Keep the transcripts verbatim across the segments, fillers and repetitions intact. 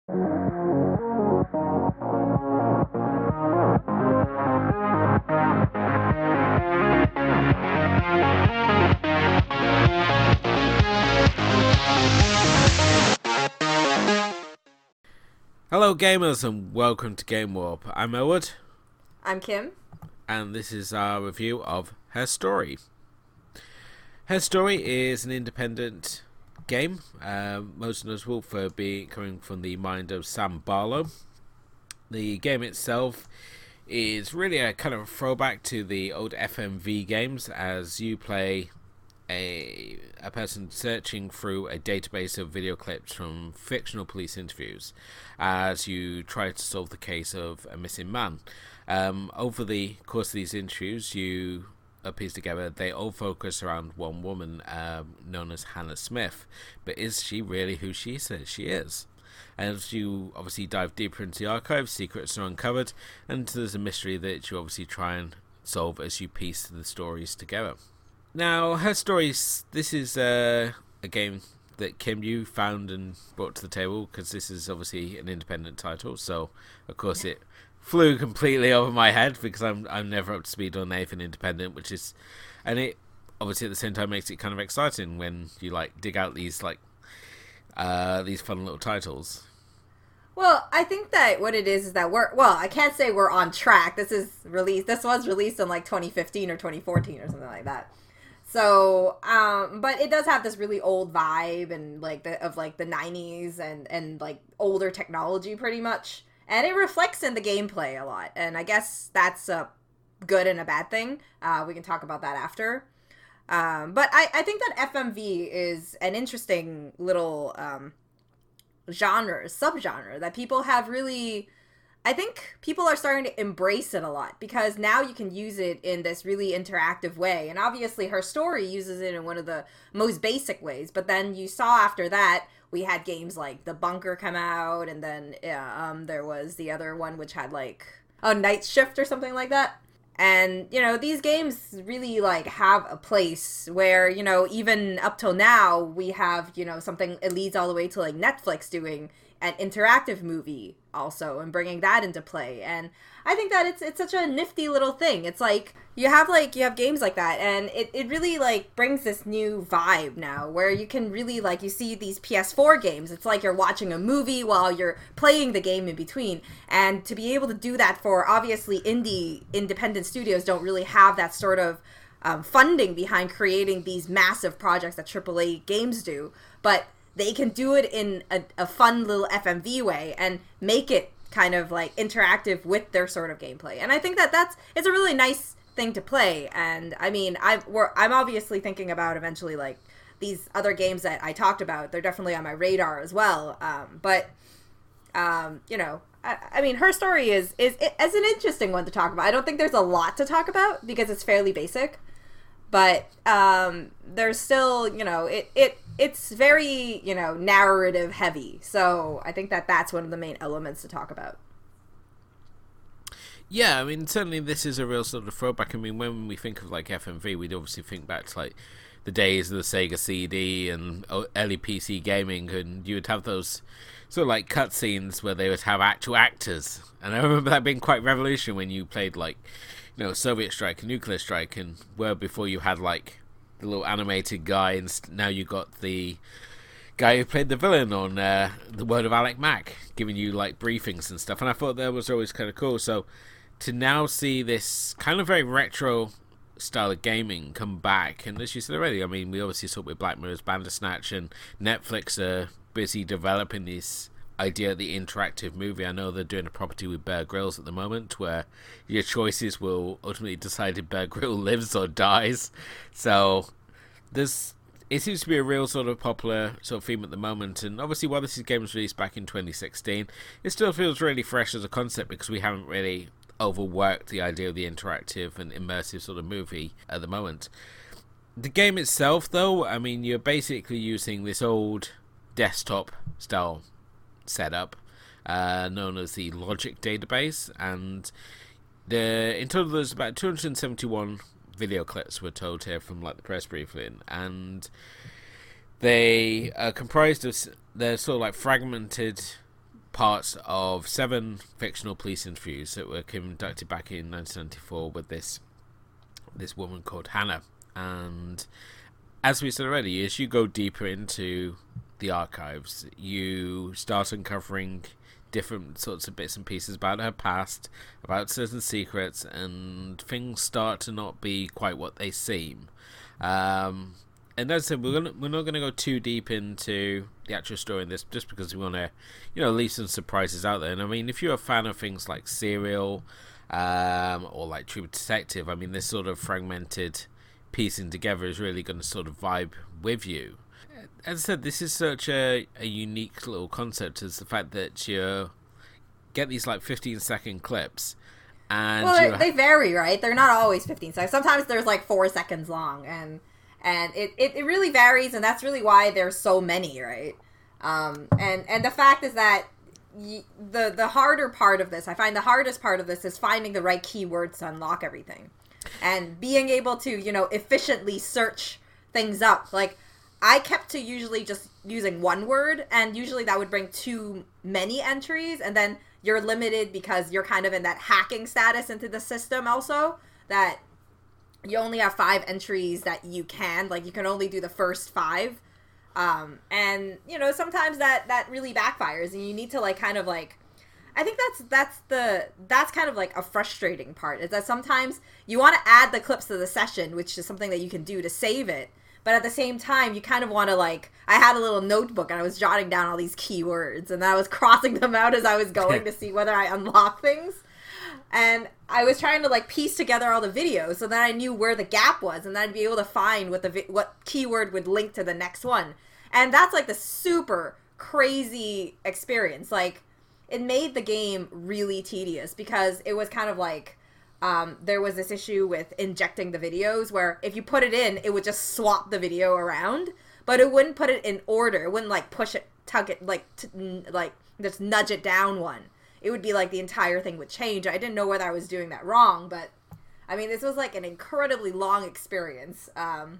Hello gamers and welcome to Game Warp. I'm Elwood. I'm Kim. And this is our review of Her Story. Her Story is an independent game, uh, most notable for being coming from the mind of Sam Barlow. The game itself is really a kind of a throwback to the old F M V games, as you play a a person searching through a database of video clips from fictional police interviews as you try to solve the case of a missing man. Um, over the course of these interviews, you piece together they all focus around one woman um, known as Hannah Smith. But is she really who she says she is? And as you obviously dive deeper into the archive, secrets are uncovered, and there's a mystery that you obviously try and solve as you piece the stories together. Now, Her Stories, this is uh, a game that Kim, you found and brought to the table, because this is obviously an independent title, so of course it flew completely over my head, because I'm I'm never up to speed on anything independent, which is, and it obviously at the same time makes it kind of exciting when you like dig out these like uh, these fun little titles. Well, I think that what it is is that we're, well, I can't say we're on track. This is released, this was released in like twenty fifteen or twenty fourteen or something like that. So, um, but it does have this really old vibe and like the of like the nineties and and like older technology pretty much, and it reflects in the gameplay a lot. And I guess that's a good and a bad thing. Uh, we can talk about that after. Um, but I I think that F M V is an interesting little um, genre, subgenre that people have really. I think people are starting to embrace it a lot because now you can use it in this really interactive way. And obviously Her Story uses it in one of the most basic ways. But then you saw after that, we had games like The Bunker come out. And then yeah, um, there was the other one which had like a Night Shift or something like that. And, you know, these games really, like, have a place where, you know, even up till now, we have, you know, something, it leads all the way to, like, Netflix doing an interactive movie also and bringing that into play. And I think that it's it's such a nifty little thing. It's like, you have, like, you have games like that, and it, it really, like, brings this new vibe now where you can really, like, you see these P S four games. It's like you're watching a movie while you're playing the game in between. And to be able to do that for, obviously, indie, independent studios don't really have that sort of um, funding behind creating these massive projects that triple A games do. But they can do it in a, a fun little F M V way and make it kind of like interactive with their sort of gameplay. And I think that that's, it's a really nice thing to play. And I mean, I we're, I'm obviously thinking about eventually like these other games that I talked about. They're definitely on my radar as well. Um, but, um, you know, I, I mean, Her Story is, is, is an interesting one to talk about. I don't think there's a lot to talk about because it's fairly basic. But um, there's still, you know, it, it it's very, you know, narrative heavy. So I think that that's one of the main elements to talk about. Yeah, I mean, certainly this is a real sort of throwback. I mean, when we think of, like, F M V, we'd obviously think back to, like, the days of the Sega C D and early P C gaming, and you would have those sort of, like, cutscenes where they would have actual actors. And I remember that being quite revolutionary when you played, like, you know, Soviet Strike and Nuclear Strike, and where before you had, like, the little animated guy, and now you got the guy who played the villain on uh, The World of Alec Mack, giving you, like, briefings and stuff, and I thought that was always kind of cool. So to now see this kind of very retro style of gaming come back, and as you said already, I mean, we obviously saw it with Black Mirror's Bandersnatch, and Netflix are busy developing this idea of the interactive movie. I know they're doing a property with Bear Grylls at the moment where your choices will ultimately decide if Bear Grylls lives or dies. So there's it seems to be a real sort of popular sort of theme at the moment, and obviously while this game was released back in twenty sixteen, it still feels really fresh as a concept because we haven't really overworked the idea of the interactive and immersive sort of movie at the moment. The game itself, though, I mean, you're basically using this old desktop style setup uh, known as the Logic database, and the in total there's about two hundred seventy-one video clips were told here from like the press briefing, and they are comprised of they're sort of like fragmented parts of seven fictional police interviews that were conducted back in nineteen ninety-four with this this woman called Hannah. And as we said already, as you go deeper into the archives, you start uncovering different sorts of bits and pieces about her past, about certain secrets, and things start to not be quite what they seem. Um, and as I said, we're gonna we're not gonna go too deep into the actual story in this, just because we want to, you know, leave some surprises out there. And I mean, if you're a fan of things like Serial, um, or like True Detective, I mean, this sort of fragmented piecing together is really going to sort of vibe with you. As I said, this is such a, a unique little concept, as the fact that you get these like fifteen second clips. And well, they, they vary, right? They're not always fifteen seconds. Sometimes there's like four seconds long, and and it, it, it really varies, and that's really why there's so many, right? Um, and, and the fact is that y- the, the harder part of this, I find the hardest part of this is finding the right keywords to unlock everything. And being able to, you know, efficiently search things up. Like, I kept to usually just using one word, and usually that would bring too many entries, and then you're limited because you're kind of in that hacking status into the system also, that you only have five entries that you can, like, you can only do the first five. Um, and, you know, sometimes that, that really backfires, and you need to, like, kind of, like, I think that's that's the that's kind of like a frustrating part, is that sometimes you want to add the clips to the session, which is something that you can do to save it, but at the same time you kind of want to, like, I had a little notebook and I was jotting down all these keywords, and I was crossing them out as I was going to see whether I unlock things, and I was trying to, like, piece together all the videos so that I knew where the gap was, and then I'd be able to find what the vi- what keyword would link to the next one. And that's like the super crazy experience. Like, it made the game really tedious because it was kind of like, um, there was this issue with injecting the videos where if you put it in, it would just swap the video around, but it wouldn't put it in order. It wouldn't, like, push it, tug it, like, t- like just nudge it down one. It would be like the entire thing would change. I didn't know whether I was doing that wrong, but I mean, this was like an incredibly long experience. Um,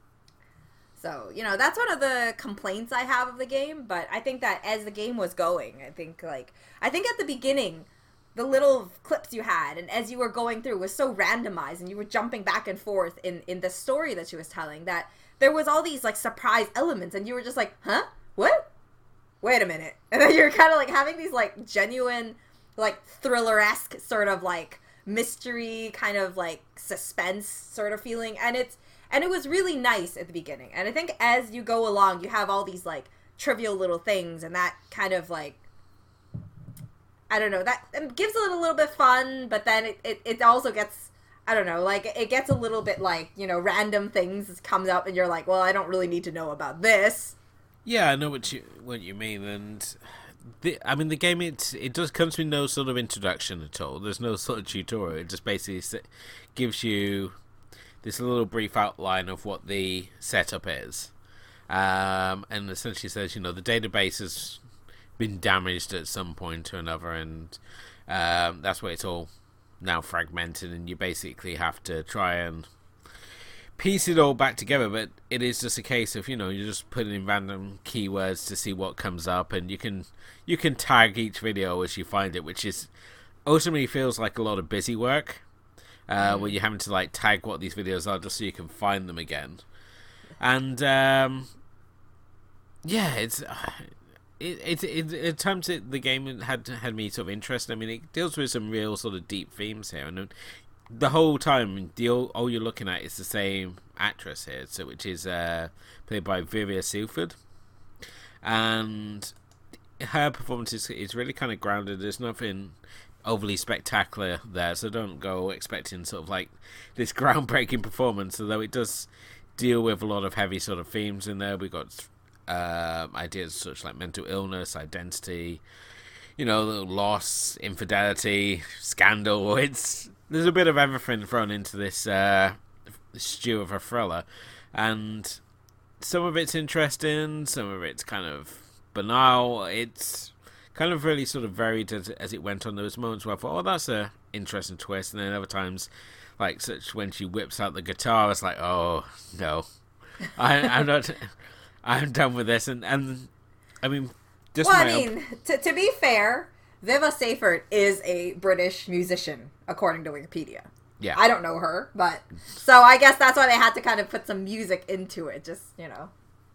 So, you know, that's one of the complaints I have of the game, but I think that as the game was going, I think, like, I think at the beginning, the little clips you had, and as you were going through, was so randomized, and you were jumping back and forth in, in the story that she was telling, that there was all these, like, surprise elements, and you were just like, huh? What? Wait a minute. And then you're kind of, like, having these, like, genuine, like, thriller-esque sort of, like, mystery, kind of, like, suspense sort of feeling, and it's, and it was really nice at the beginning. And I think as you go along, you have all these, like, trivial little things, and that kind of, like, I don't know, that gives it a little bit fun, but then it, it, it also gets, I don't know, like, it gets a little bit, like, you know, random things comes up, and you're like, well, I don't really need to know about this. Yeah, I know what you what you mean, and the, I mean, the game, it, it does comes with no sort of introduction at all. There's no sort of tutorial. It just basically gives you this little brief outline of what the setup is, um, and essentially says, you know, the database has been damaged at some point or another, and um, that's why it's all now fragmented, and you basically have to try and piece it all back together. But it is just a case of, you know, you're just putting in random keywords to see what comes up, and you can you can tag each video as you find it, which is ultimately feels like a lot of busy work. Uh, where you're having to, like, tag what these videos are just so you can find them again. And um, yeah, it's it, it, it at times it, the game had had me sort of interested. I mean, it deals with some real sort of deep themes here, and the whole time, the all, all you're looking at is the same actress here, so which is uh, played by Viria Sealford, and her performance is, is really kind of grounded. There's nothing overly spectacular there, so don't go expecting sort of like this groundbreaking performance, although it does deal with a lot of heavy sort of themes in there. We got uh, ideas such like mental illness, identity, you know, loss, infidelity, scandal. It's there's a bit of everything thrown into this uh, stew of a thriller, and some of it's interesting, some of it's kind of banal. It's kind of really sort of varied as, as it went on. There was moments where I thought, oh, that's a interesting twist, and then other times, like such when she whips out the guitar, it's like, oh no, I, I'm not, I'm done with this. And and I mean, just well, I my mean, to, to be fair, Viva Seyfert is a British musician, according to Wikipedia. Yeah. I don't know her, but... So I guess that's why they had to kind of put some music into it. Just, you know...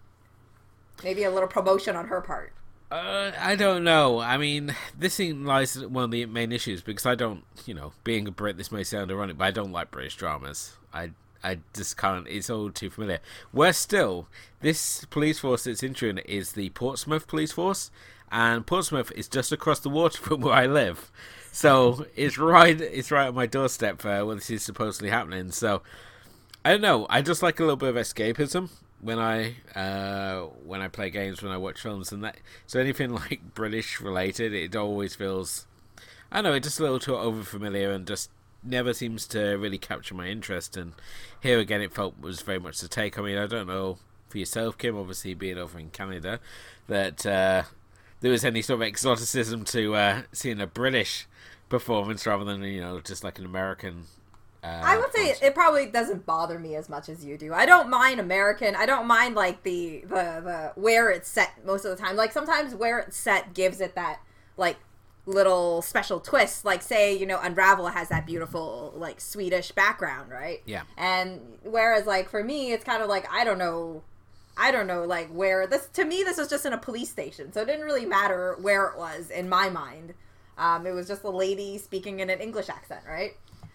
Maybe a little promotion on her part. Uh, I don't know. I mean, this thing lies at one of the main issues, because I don't, you know, being a Brit, this may sound ironic, but I don't like British dramas. I I just can't, it's all too familiar. Worse still, this police force that's entering is the Portsmouth police force, and Portsmouth is just across the water from where I live. So it's right, it's right on my doorstep uh, where this is supposedly happening. So, I don't know, I just like a little bit of escapism when I uh, when I play games, when I watch films, and that. So anything like British related, it always feels, I don't know, it's just a little too over familiar and just never seems to really capture my interest. And here again, it felt was very much the take. I mean, I don't know for yourself, Kim, obviously being over in Canada, that uh, there was any sort of exoticism to uh, seeing a British performance rather than, you know, just like an American. Uh, I would say it probably doesn't bother me as much as you do. I don't mind American. I don't mind like the, the the where it's set most of the time. Like sometimes where it's set gives it that like little special twist. Like say, you know, Unravel has that beautiful like Swedish background, right? Yeah. And whereas like for me, it's kind of like I don't know, I don't know like where this. To me, this was just in a police station, so it didn't really matter where it was in my mind. Um, it was just a lady speaking in an English accent, right?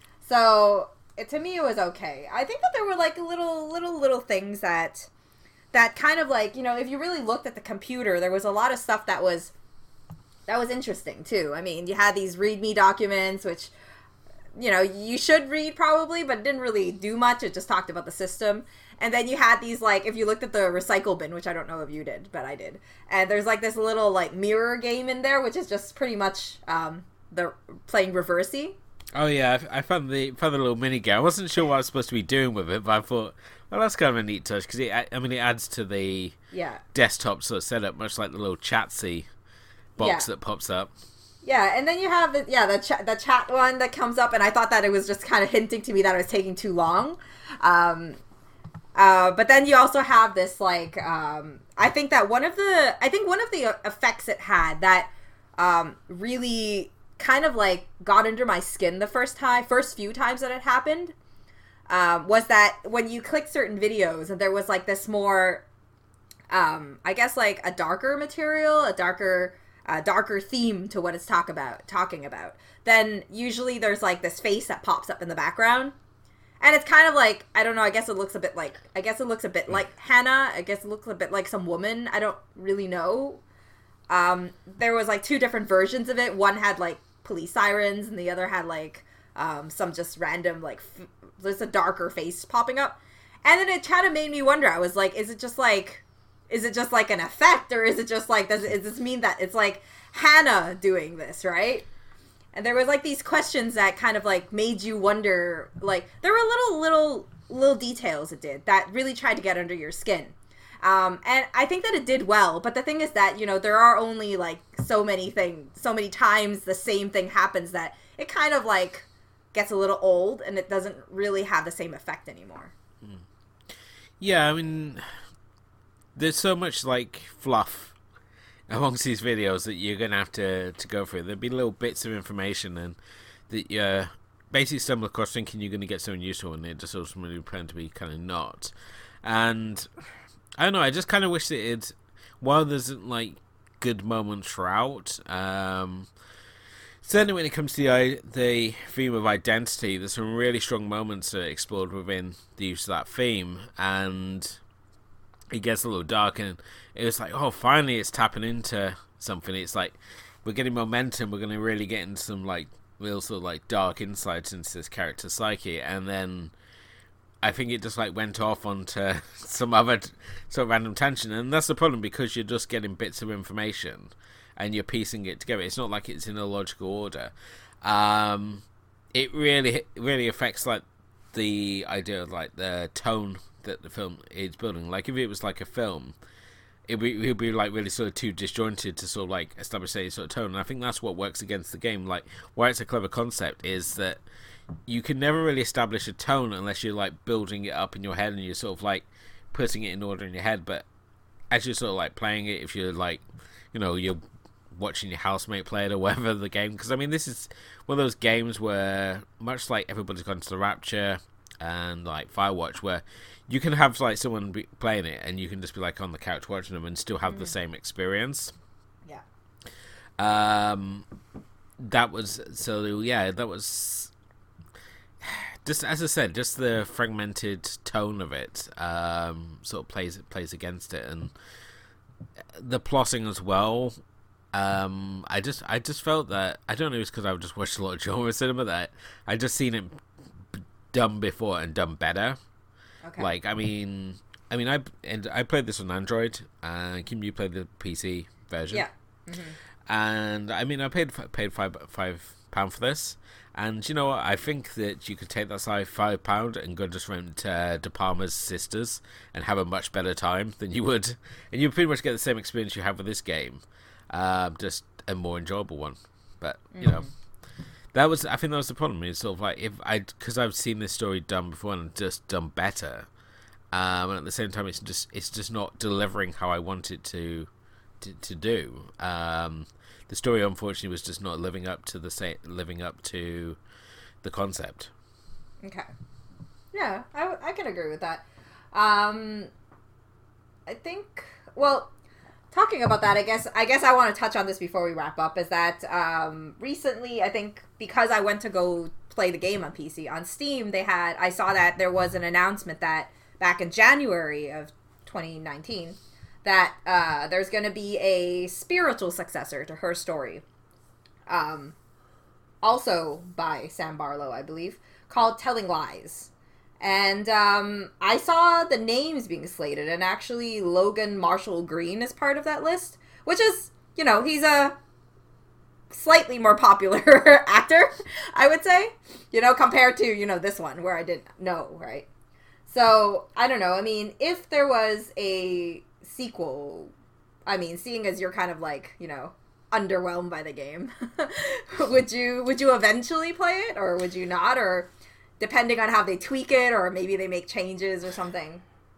So it, to me, it was okay. I think that there were like little, little, little things that, that kind of like, you know, if you really looked at the computer, there was a lot of stuff that was, that was interesting too. I mean, you had these README documents, which, you know, you should read probably, but it didn't really do much. It just talked about the system. And then you had these like, if you looked at the recycle bin, which I don't know if you did, but I did. And there's like this little like mirror game in there, which is just pretty much um, the playing Reversey. Oh yeah, I, I found the found the little mini game. I wasn't sure what I was supposed to be doing with it, but I thought, well, that's kind of a neat touch because it. I mean, it adds to the yeah. desktop sort of setup, much like the little Chatsy box yeah. that pops up. Yeah, and then you have the yeah the chat the chat one that comes up, and I thought that it was just kind of hinting to me that it was taking too long. Um, uh, but then you also have this like um, I think that one of the I think one of the effects it had that um, really kind of like got under my skin the first time, first few times that it happened, um, was that when you click certain videos and there was like this more, um, I guess like a darker material, a darker, uh, darker theme to what it's talk about, talking about, then usually there's like this face that pops up in the background. And it's kind of like, I don't know, I guess it looks a bit like, I guess it looks a bit like Hannah. I guess it looks a bit like some woman. I don't really know. Um, there was like two different versions of it. One had like police sirens and the other had like um, some just random like f- there's a darker face popping up. And then it kind of made me wonder. I was like, is it just like, is it just like an effect, or is it just like, does, does this mean that it's like Hannah doing this, right? And there was like these questions that kind of like made you wonder, like there were little, little, little details it did that really tried to get under your skin. Um, and I think that it did well, but the thing is that, you know, there are only like so many things, so many times the same thing happens that it kind of like gets a little old and it doesn't really have the same effect anymore. Yeah, I mean, there's so much like fluff amongst these videos that you're going to have to to go through. There'll be little bits of information and that you uh, basically stumble across thinking you're going to get something useful and it just ultimately turned to be kind of not. And I don't know, I just kind of wish that it, while there's like good moments throughout, um, certainly when it comes to the, the theme of identity, there's some really strong moments that are explored within the use of that theme, and it gets a little dark, and it was like, oh, finally it's tapping into something. It's like, we're getting momentum, we're going to really get into some like real sort of like dark insights into this character's psyche, and then I think it just like went off onto some other sort of random tangent, and that's the problem because you're just getting bits of information and you're piecing it together. It's not like it's in a logical order. Um, it really, really affects like the idea of like the tone that the film is building. Like if it was like a film, it would be, be like really sort of too disjointed to sort of like establish a sort of tone. And I think that's what works against the game. Like why it's a clever concept is that you can never really establish a tone unless you're like building it up in your head and you're sort of like putting it in order in your head. But as you're sort of like playing it, if you're like you know, you're watching your housemate play it or whatever the game. Because I mean, this is one of those games where, much like Everybody's Gone to the Rapture and like Firewatch, where you can have like someone be playing it and you can just be like on the couch watching them and still have mm. the same experience. Yeah. Um, that was so yeah, that was just as I said, just the fragmented tone of it um, sort of plays plays against it, and the plotting as well. Um, I just I just felt that I don't know, it's because I've just watched a lot of genre cinema that I just seen it done before and done better. Okay. Like I mean, I mean I and I played this on Android, and Kim, you played the P C version. Yeah. Mm-hmm. And I mean I paid paid five five pound for this, and you know what? I think that you could take that side five pound and go just rent uh, De Palma's Sisters and have a much better time than you would, and you pretty much get the same experience you have with this game. Um, just a more enjoyable one, but you mm. know, that was I think that was the problem. It's sort of like if I because I've seen this story done before and just done better, um, and at the same time it's just it's just not delivering how I want it to to, to do. Um, the story unfortunately was just not living up to the sa- living up to the concept. Okay, yeah, I I can agree with that. Um, I think well. Talking about that, I guess I guess I want to touch on this before we wrap up, is that um, recently, I think, because I went to go play the game on P C, on Steam, they had, I saw that there was an announcement that back in January of twenty nineteen, that uh, there's going to be a spiritual successor to Her Story, um, also by Sam Barlow, I believe, called Telling Lies. And um, I saw the names being slated, and actually Logan Marshall Green is part of that list, which is, you know, he's a slightly more popular actor, I would say, you know, compared to, you know, this one where I didn't know, right? So, I don't know. I mean, if there was a sequel, I mean, seeing as you're kind of like, you know, underwhelmed by the game, would you would you eventually play it, or would you not, or depending on how they tweak it, or maybe they make changes or something?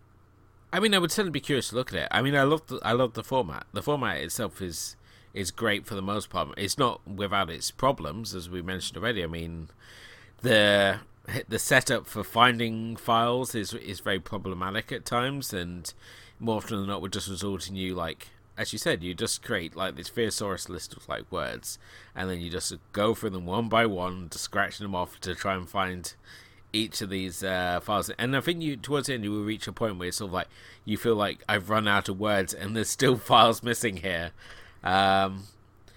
I mean, I would certainly be curious to look at it. I mean, I love the, I love the format. The format itself is is great for the most part. It's not without its problems, as we mentioned already. I mean, the the setup for finding files is is very problematic at times, and more often than not, would just result in you, like, as you said, you just create like this thesaurus list of like words, and then you just go through them one by one, just scratching them off to try and find each of these uh, files. And I think you towards the end you will reach a point where it's sort of like you feel like I've run out of words and there's still files missing here. Um,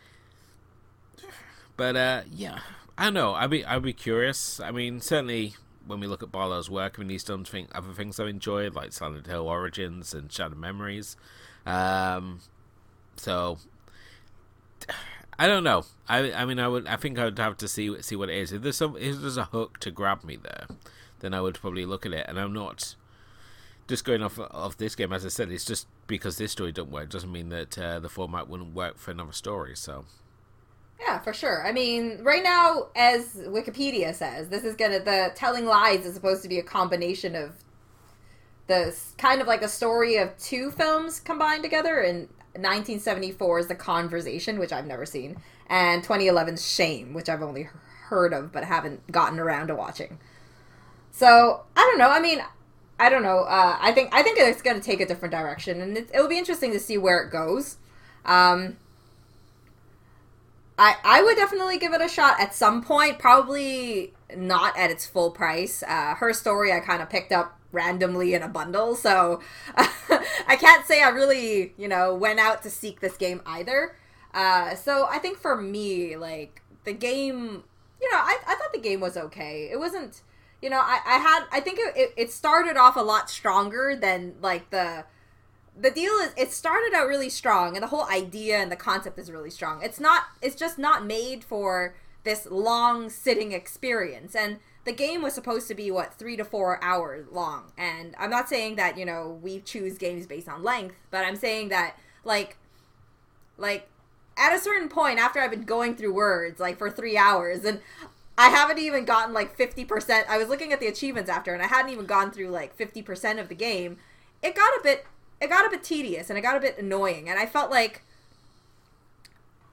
but uh, yeah, I don't know. I'd be I'd be curious. I mean, certainly when we look at Barlow's work, I mean, he's done thing, other things I've enjoyed, like Silent Hill Origins and Shattered Memories. Um, so I don't know. I I mean, I would. I think I would have to see see what it is. If there's some, if there's a hook to grab me there, then I would probably look at it. And I'm not just going off of this game. As I said, it's just because this story don't work doesn't mean that uh, the format wouldn't work for another story. So. Yeah, for sure. I mean, right now, as Wikipedia says, this is gonna the Telling Lies is supposed to be a combination of the kind of like a story of two films combined together. In nineteen seventy-four is The Conversation, which I've never seen, and twenty eleven's Shame, which I've only heard of but haven't gotten around to watching. So I don't know. I mean, I don't know. Uh, I think I think it's going to take a different direction, and it, it'll be interesting to see where it goes. Um, I I would definitely give it a shot at some point. Probably not at its full price. Uh, Her Story I kind of picked up randomly in a bundle, so I can't say I really, you know, went out to seek this game either. Uh, so I think for me, like, the game, you know, I, I thought the game was okay. It wasn't, you know, I, I had, I think it, it started off a lot stronger than, like, the, the deal is, it started out really strong, and the whole idea and the concept is really strong. It's not, it's just not made for this long sitting experience, and the game was supposed to be, what, three to four hours long. And I'm not saying that, you know, we choose games based on length, but I'm saying that, like, like, at a certain point, after I've been going through words, like, for three hours, and I haven't even gotten, like, fifty percent, I was looking at the achievements after, and I hadn't even gone through, like, fifty percent of the game, it got a bit, it got a bit tedious, and it got a bit annoying, and I felt like,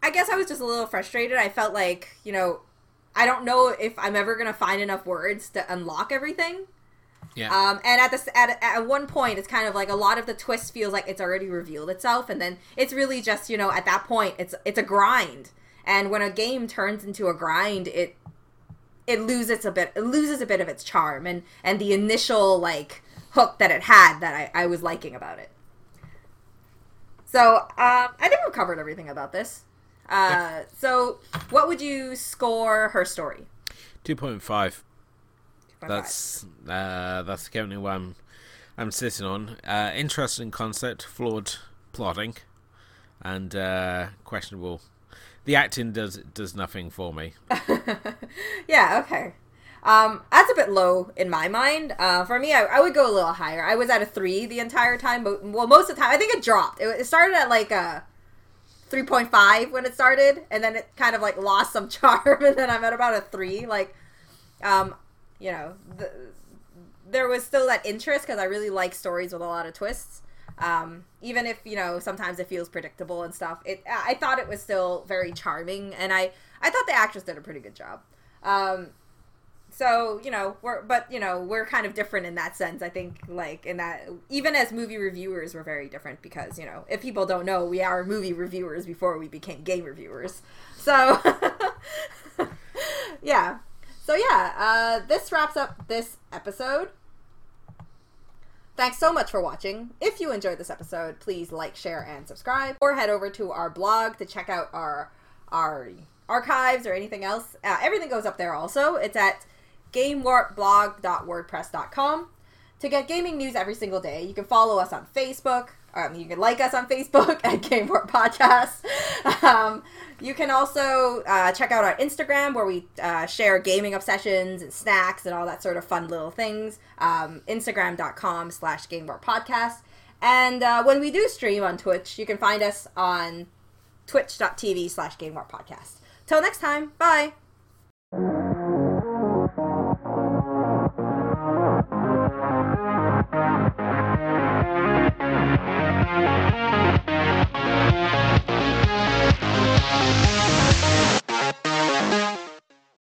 I guess I was just a little frustrated. I felt like, you know, I don't know if I'm ever going to find enough words to unlock everything. Yeah. Um, and at this, at, at one point, it's kind of like a lot of the twist feels like it's already revealed itself. And then it's really just, you know, at that point, it's it's a grind. And when a game turns into a grind, it it loses a bit it loses a bit of its charm and, and the initial, like, hook that it had that I, I was liking about it. So, um, I think we've covered everything about this. Uh, yeah. So, what would you score her story? two point five. That's uh, that's the only one I'm, I'm sitting on. Uh, interesting concept, flawed plotting, and uh, questionable. The acting does does nothing for me. Yeah, okay. Um, that's a bit low in my mind. Uh, for me, I, I would go a little higher. I was at a three the entire time. But, well, most of the time, I think it dropped. It, it started at like a three point five when it started, and then it kind of like lost some charm, and then I'm at about a three. Like, um, you know, the, there was still that interest because I really like stories with a lot of twists. Um, even if, you know, sometimes it feels predictable and stuff. It I thought it was still very charming, and I, I thought the actress did a pretty good job. Um, so, you know, we're, but, you know, we're kind of different in that sense. I think, like, in that, even as movie reviewers, we're very different because, you know, if people don't know, we are movie reviewers before we became game reviewers. So, yeah. So, yeah, uh, this wraps up this episode. Thanks so much for watching. If you enjoyed this episode, please like, share, and subscribe. Or head over to our blog to check out our our archives or anything else. Uh, everything goes up there also. It's at game warp blog dot wordpress dot com. To get gaming news every single day, you can follow us on Facebook. Um, you can like us on Facebook at Game Warp Podcast. Um, you can also uh, check out our Instagram where we uh, share gaming obsessions and snacks and all that sort of fun little things. Um, Instagram.com slash Game Warp Podcast. And uh, when we do stream on Twitch, you can find us on twitch.tv slash Game Warp Podcast. Till next time, bye!